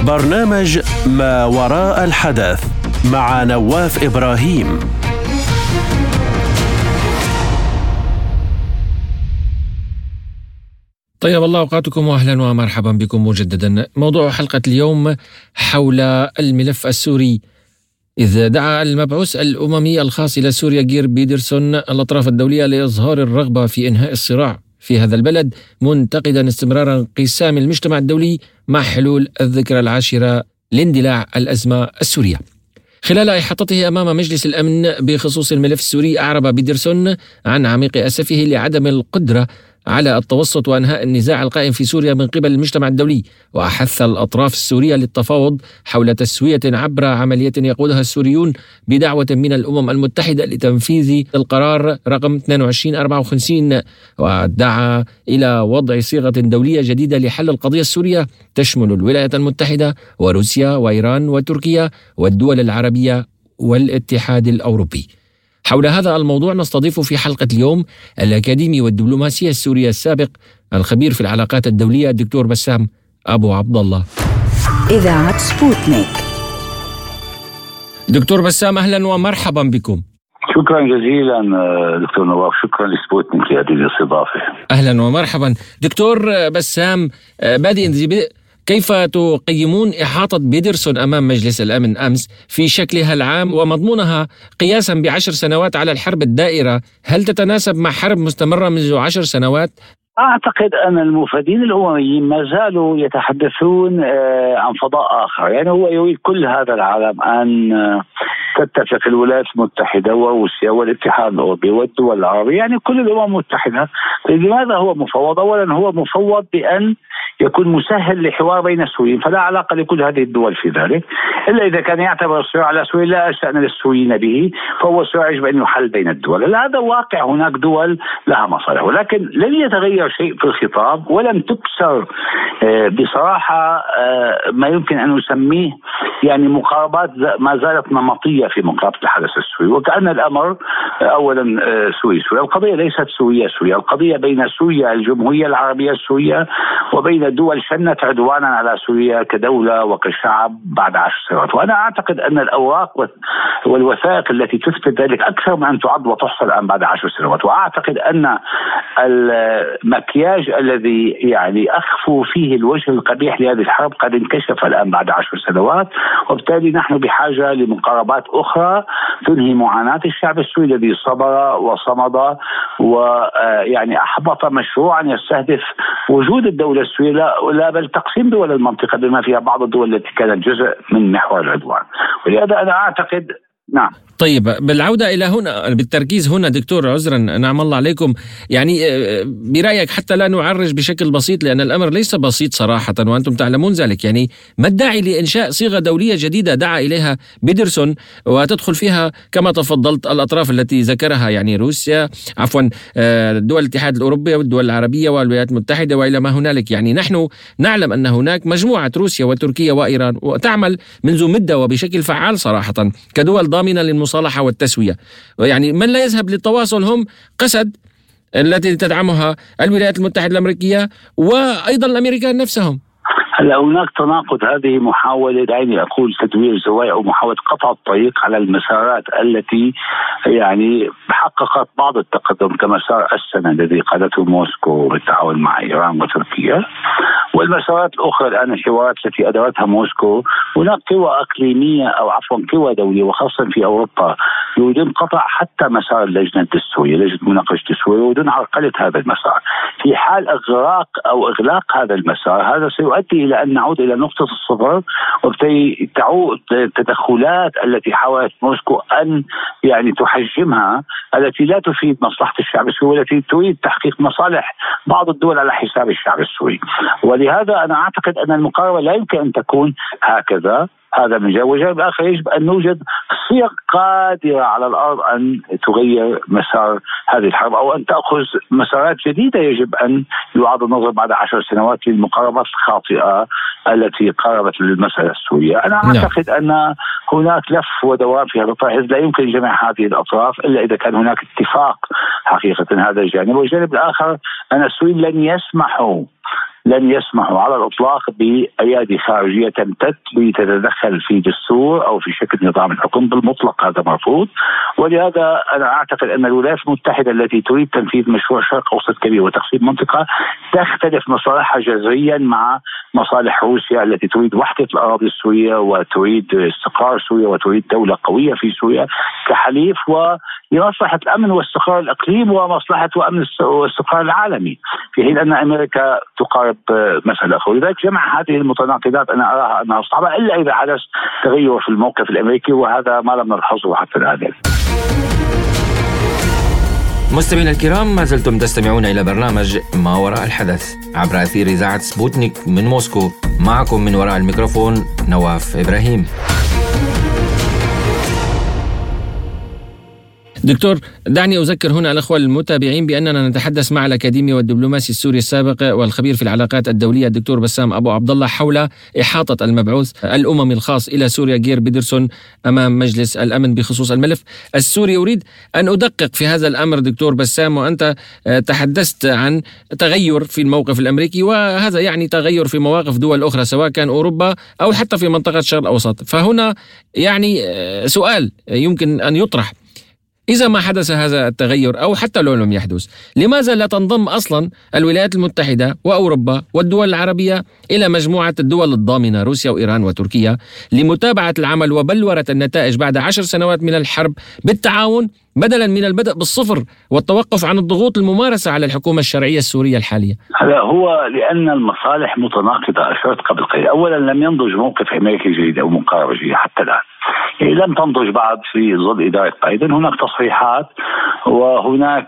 برنامج ما وراء الحدث مع نواف إبراهيم. طيب الله أوقاتكم وأهلا ومرحبا بكم مجددا. موضوع حلقة اليوم حول الملف السوري، إذ دعا المبعوث الأممي الخاص إلى سوريا جير بيدرسون الأطراف الدولية لإظهار الرغبة في إنهاء الصراع في هذا البلد، منتقدا استمرار انقسام المجتمع الدولي مع حلول الذكرى العاشرة لاندلاع الأزمة السورية. خلال إحاطته أمام مجلس الأمن بخصوص الملف السوري، أعرب بيدرسون عن عميق أسفه لعدم القدرة على التوسط وإنهاء النزاع القائم في سوريا من قبل المجتمع الدولي، وأحث الأطراف السورية للتفاوض حول تسوية عبر عملية يقودها السوريون بدعوة من الأمم المتحدة لتنفيذ القرار رقم 2254، ودعا إلى وضع صيغة دولية جديدة لحل القضية السورية تشمل الولايات المتحدة وروسيا وإيران وتركيا والدول العربية والاتحاد الأوروبي. حول هذا الموضوع نستضيف في حلقة اليوم الأكاديمي والدبلوماسية السورية السابق، الخبير في العلاقات الدولية الدكتور بسام أبو عبد الله. إذاعة سبوتنيك. دكتور بسام، أهلا ومرحبا بكم. شكرا جزيلا دكتور نواف، شكرا لسبوتنيك لهذه الاستضافة. أهلا ومرحبا دكتور بسام. بادئ كيف تقيمون إحاطة بيدرسون أمام مجلس الأمن أمس في شكلها العام ومضمونها قياسا ب10 سنوات على الحرب الدائرة؟ هل تتناسب مع حرب مستمرة منذ 10 سنوات؟ أعتقد أن المفادين الأمميين ما زالوا يتحدثون عن فضاء آخر. يعني هو يريد كل هذا العالم أن تتفق الولايات المتحدة وروسيا والاتحاد الأوروبي والدول العربية، يعني كل الأمم المتحدة. لماذا هو مفوض؟ أولا هو مفوض بأن يكون مسهل لحوار بين السوريين، فلا علاقة لكل هذه الدول في ذلك، إلا إذا كان يعتبر الصراع على سوريا لا شأن للسوريين به، فهو صراع يجب أن يحل بين الدول. هذا واقع، هناك دول لها مصالح، ولكن لن يتغير شيء في الخطاب ولن تكسر بصراحة ما يمكن أن نسميه يعني مقاربات ما زالت نمطية في مقاربة الحدث السوري، وكأن الأمر أولا سوريا. القضية ليست سوريا، القضية بين سوريا الجمهورية العربية السورية وبين دول شنت عدوانا على سوريا كدولة وكشعب بعد 10 سنوات. وأنا أعتقد أن الأوراق والوثائق التي تثبت ذلك أكثر من أن تعد وتحصى الآن بعد 10 سنوات. وأعتقد أن المكياج الذي يعني أخفوا فيه الوجه القبيح لهذه الحرب قد انكشف الآن بعد 10 سنوات، وبالتالي نحن بحاجة لمقاربات أخرى تنهي معاناة الشعب السوري الذي صبر وصمد ويعني أحبط مشروعا يستهدف وجود الدولة السورية لا بل تقسيم دول المنطقة بما فيها بعض الدول التي كانت جزء من محور العدوان. ولهذا أنا أعتقد نعم. طيب، بالعودة إلى هنا، بالتركيز هنا دكتور، عذرا نعم الله عليكم، يعني برأيك حتى لا نعرج بشكل بسيط، لأن الأمر ليس بسيط صراحة وأنتم تعلمون ذلك، يعني ما الداعي لإنشاء صيغة دولية جديدة دعا إليها بيدرسون وتدخل فيها كما تفضلت الأطراف التي ذكرها، يعني روسيا دول الاتحاد الأوروبي والدول العربية والولايات المتحدة وإلى ما هنالك؟ يعني نحن نعلم أن هناك مجموعة روسيا وتركيا وإيران وتعمل منذ مدة وبشكل فعال صراحة كدول ضامنة للمصالحة والتسوية، يعني من لا يذهب للتواصل هم قسد التي تدعمها الولايات المتحدة الأمريكية وأيضا الأمريكان نفسهم. هلا هناك تناقض. هذه محاولة، دعني أقول تدوير زوايا أو محاولة قطع الطريق على المسارات التي يعني حققت بعض التقدم كمسار السنة الذي قادته موسكو بالتعاون مع إيران وتركيا، والمسارات الأخرى الآن الحوارات التي أدارتها موسكو. هناك قوى إقليمية أو عفوا قوى دولية وخاصة في أوروبا يريدون قطع حتى مسار اللجنة الدستورية، لجنة مناقشة الدستورية، يريدون عرقلة هذا المسار. في حال إغراق أو إغلاق هذا المسار، هذا سيؤدي إلى أن نعود إلى نقطة الصفر، وبالتالي تعود التدخلات التي حاولت موسكو أن يعني تحجمها، التي لا تفيد مصلحة الشعب السوري والتي تريد تحقيق مصالح بعض الدول على حساب الشعب السوري. ولهذا أنا أعتقد أن المقاربة لا يمكن أن تكون هكذا. هذا من جانب، وجانب آخر يجب أن نوجد صيغ قادرة على الأرض أن تغير مسار هذه الحرب أو أن تأخذ مسارات جديدة. يجب أن يعاد النظر بعد 10 سنوات للمقاربات الخاطئة التي قاربت للمسألة السورية. أنا أعتقد أن هناك لف ودوران في هذا الطرح، لا يمكن جمع هذه الأطراف إلا إذا كان هناك اتفاق حقيقة. هذا الجانب. والجانب الآخر أن السوريين لن يسمحوا لن يسمحوا على الإطلاق بأيادي خارجية تمتد لتتدخل في دستور أو في شكل نظام الحكم بالمطلق. هذا مرفوض. ولهذا أنا أعتقد أن الولايات المتحدة التي تريد تنفيذ مشروع شرق أوسط كبير وتقسيم منطقة تختلف مصالحها جذريا مع مصالح روسيا التي تريد وحدة الأراضي السورية وتريد استقرار سوريا وتريد دولة قوية في سوريا كحليف ولمصلحة الأمن واستقرار الإقليم ومصلحة وأمن واستقرار العالمي، في حين أن أمريكا تقارب مسألة أخرى. لذلك جمع هذه المتناقضات أنا أراها أنها صعبة إلا إذا حدث تغير في الموقف الأمريكي، وهذا ما لم نلحظه حتى الآن. مستمعينا الكرام، ما زلتم تستمعون إلى برنامج ما وراء الحدث عبر أثير إذاعة سبوتنيك من موسكو. معكم من وراء الميكروفون نواف إبراهيم. دكتور، دعني أذكر هنا الأخوة المتابعين بأننا نتحدث مع الأكاديمي والدبلوماسي السوري السابق والخبير في العلاقات الدولية الدكتور بسام أبو عبد الله حول إحاطة المبعوث الأممي الخاص إلى سوريا جير بيدرسون أمام مجلس الأمن بخصوص الملف السوري. أريد أن أدقق في هذا الأمر دكتور بسام، وأنت تحدثت عن تغير في الموقف الأمريكي، وهذا يعني تغير في مواقف دول أخرى سواء كان أوروبا أو حتى في منطقة الشرق الأوسط. فهنا يعني سؤال يمكن أن يطرح: إذا ما حدث هذا التغير أو حتى لو لم يحدث، لماذا لا تنضم أصلا الولايات المتحدة وأوروبا والدول العربية إلى مجموعة الدول الضامنة روسيا وإيران وتركيا لمتابعة العمل وبلورة النتائج بعد 10 سنوات من الحرب بالتعاون، بدلا من البدء بالصفر والتوقف عن الضغوط الممارسة على الحكومة الشرعية السورية الحالية؟ هذا هو لأن المصالح متناقضة. أشرت قبل قليل، أولا لم ينضج موقف أمريكي جديد أو مقاربة جديدة حتى الآن، لم تنضج بعد في ظل إدارة بايدن. هناك تصريحات وهناك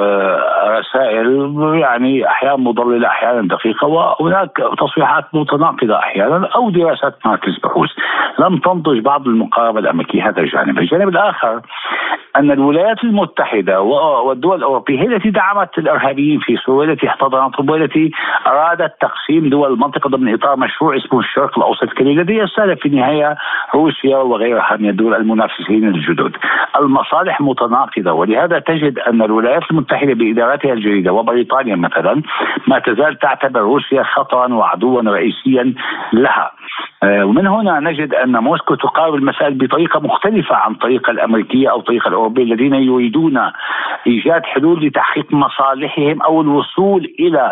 رسائل يعني أحيانا مضللة أحيانا دقيقة، وهناك تصريحات متناقضة أحيانا أو دراسات مراكز بحوث. لم تنضج بعض المقاربة الأمريكية. هذا الجانب. الجانب الآخر أن الولايات المتحدة والدول الأوروبية هي التي دعمت الإرهابيين في سوريا، التي احتضنتهم، والتي أرادت تقسيم دول المنطقة ضمن إطار مشروع اسمه الشرق الأوسط الكبير الذي يستهدف في النهاية روسيا وغيرها من الدول المنافسين الجدد. المصالح متناقضة، ولهذا تجد أن الولايات المتحدة بإدارتها الجديدة وبريطانيا مثلا ما تزال تعتبر روسيا خطرا وعدوا رئيسيا لها. ومن هنا نجد أن موسكو تقارب المسائل بطريقة مختلفة عن الطريقة الأمريكية أو الطريقة الأوروبية الذين يريدون إيجاد حلول لتحقيق مصالحهم أو الوصول إلى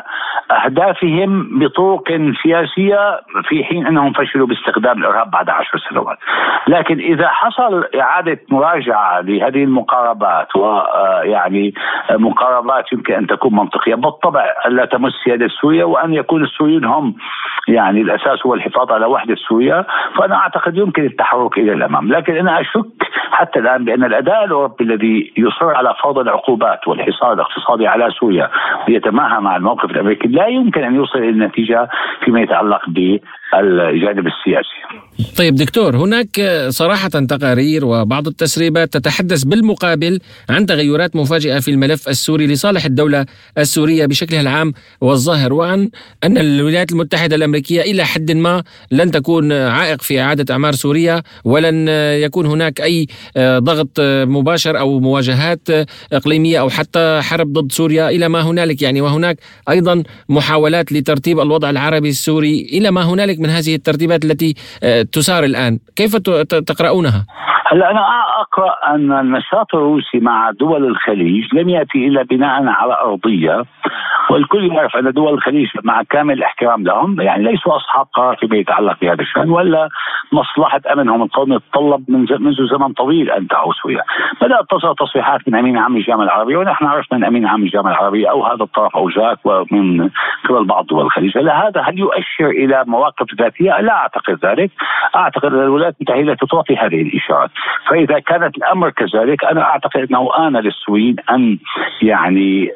أهدافهم بطرق سياسية، في حين أنهم فشلوا باستخدام الإرهاب بعد 10 سنوات. لكن إذا حصل إعادة مراجعة لهذه المقاربات، ويعني مقاربات يمكن أن تكون منطقية بالطبع، لا تمس سيادة سوريا، وأن يكون السوريين هم يعني الأساس هو الحفاظ على وحدة سوريا، فأنا أعتقد يمكن التحرك إلى الأمام. لكن أنا أشك حتى الآن بأن الأداء الأوروبي الذي يصر على فرض العقوبات والحصار الاقتصادي على سوريا ويتماهى مع الموقف الأمريكي لا يمكن أن يوصل إلى النتيجة فيما يتعلق بالجانب السياسي. طيب دكتور، هناك صراحة تقارير وبعض التسريبات تتحدث بالمقابل عن تغيرات مفاجئة في الملف السوري لصالح الدولة السورية بشكلها العام والظاهر، وعن أن الولايات المتحدة الأمريكية إلى حد ما لن تكون عائق في إعادة أعمار سوريا، ولن يكون هناك أي ضغط مباشر أو مواجهات إقليمية أو حتى حرب ضد سوريا إلى ما هنالك يعني. وهناك أيضا محاولات لترتيب الوضع العربي السوري إلى ما هنالك من هذه الترتيبات التي تسار الآن. كيف تقرؤونها؟ هلا أنا أقرأ أن النشاط الروسي مع دول الخليج لم يأتي إلا بناء على أرضية، والكل يعرف أن دول الخليج مع كامل الاحترام لهم يعني ليسوا أصحاب قرار فيما يتعلق بهذا الشأن، ولا مصلحة أمنهم القومي تطلب منذ زمن طويل أن تعود سوريا. بدأت تصل تصريحات من أمين عام الجامعة العربية، ونحن عرفنا من أمين عام الجامعة العربية أو هذا الطرف أو ذاك ومن قبل بعض دول الخليج. هل يؤشر إلى مواقف ذاتية؟ لا أعتقد ذلك. أعتقد أن الولايات المتحدة تعطي هذه الإشارات، فإذا كانت الأمر كذلك أنا أعتقد أنه آن للسوريين أن يعني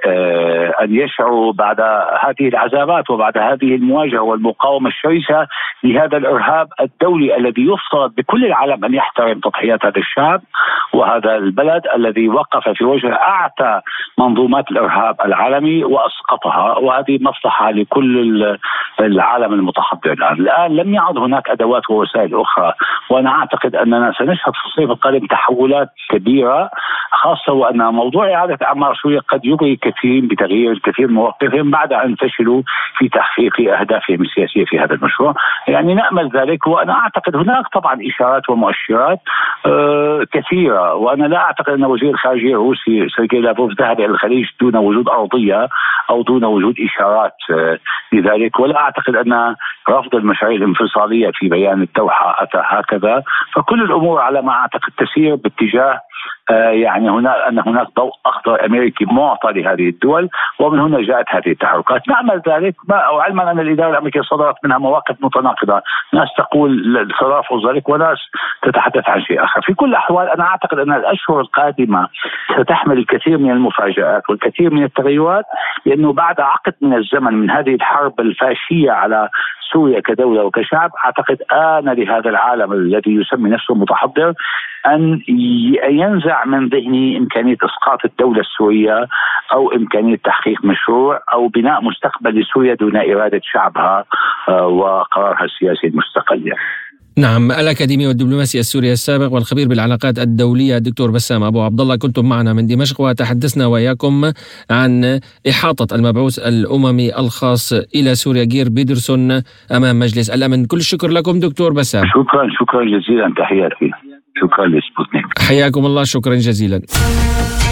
أن يشعروا بعد هذه العذابات وبعد هذه المواجهة والمقاومة الشرسة لهذا الإرهاب الدولي الذي يفترض بكل العالم أن يحترم تضحيات هذا الشعب وهذا البلد الذي وقف في وجه أعتى منظومات الإرهاب العالمي وأسقطها، وهذه مصلحة لكل العالم المتحضر الآن لم يعد هناك أدوات ووسائل أخرى، وأنا أعتقد أننا سنشهد في الصيف القادم تحولات كبيرة، خاصة وأن موضوع إعادة أعمار سوريا قد يغري كثيرين بتغيير الكثير من مواقفهم بعد أن فشلوا في تحقيق أهدافهم السياسية في هذا المشروع. يعني نأمل ذلك، وأنا أعتقد هناك طبعا إشارات ومؤشرات كثيرة، وأنا لا أعتقد أن وزير الخارجية الروسي سيرجي لافروف ذهب إلى الخليج دون وجود أرضية أو دون وجود إشارات لذلك، ولا أعتقد أن رفض المشاريع الانفصالية في بيان الدوحة أتى هكذا. فكل الأمور على ما أعتقد تسير باتجاه يعني أن هناك ضوء أخضر أمريكي معطى لهذه الدول، ومن هنا جاءت هذه التحركات. نعمل ذلك وعلما أن الإدارة الأمريكية صدرت منها مواقف متناقضة، ناس تقول ترافض ذلك وناس تتحدث عن شيء آخر. في كل الأحوال أنا أعتقد أن الأشهر القادمة ستحمل الكثير من المفاجآت والكثير من التغيرات، لأنه بعد عقد من الزمن من هذه الحرب الفاشية على سوريا كدولة وكشعب، أعتقد آن لهذا العالم الذي يسمي نفسه متحضر أن ينزع من ذهنه إمكانية إسقاط الدولة السورية أو إمكانية تحقيق مشروع أو بناء مستقبل لسوريا دون إرادة شعبها وقرارها السياسي المستقل. نعم، الأكاديمي والدبلوماسي السوري السابق والخبير بالعلاقات الدولية الدكتور بسام أبو عبد الله، كنتم معنا من دمشق وتحدثنا وإياكم عن إحاطة المبعوث الأممي الخاص إلى سوريا جير بيدرسون أمام مجلس الأمن. كل الشكر لكم دكتور بسام. شكرا جزيلا، تحياتي، شكرا لسبوتنيك. حياكم الله، شكرا جزيلا.